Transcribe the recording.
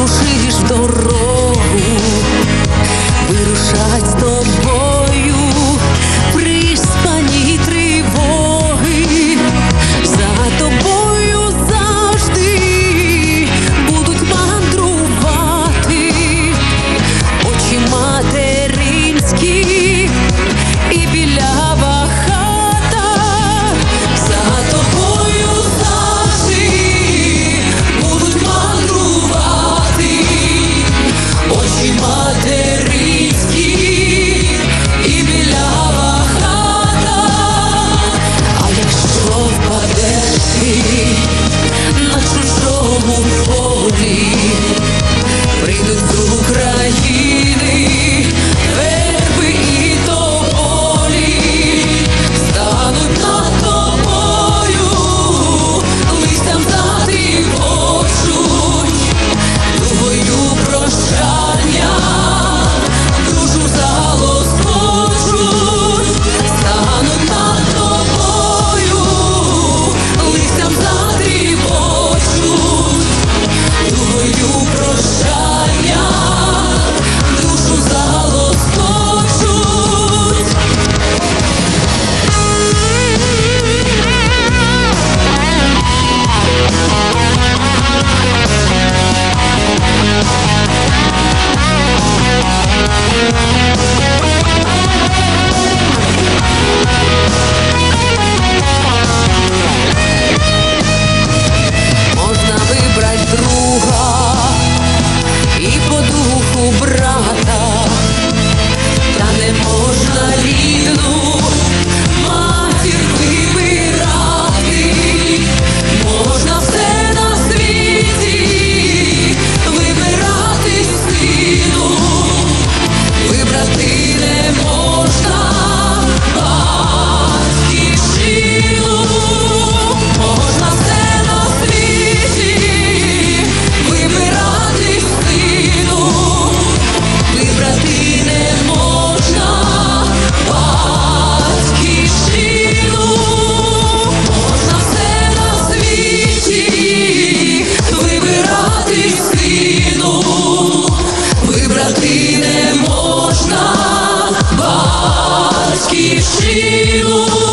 рушиш в дорогу, вирушать з тобою приспані тривоги, за тобою завжди будуть мандрувати очі материнські і білява хата. За тобою завжди будуть мандрувати очі материнські і білява хата. А якщо впадеш ти на чужому полі, прийдуть з України верби і тополі, стануть над тобою, листям затріпочуть, дугою прощання душу залоскочуть, стануть над тобою, листям затріпочуть, дугою прощання душу залоскочуть. Можна вибрать друга і по духу брата, та не можна рідну матір вибирати. Можна все на світі вибирати сину, вибрати не можна батьківщину. Можна все на світі вибирати сину, вибрати не можна батьківщину. Можна все на світі вибирати сину, вибрати не можна батьківщину.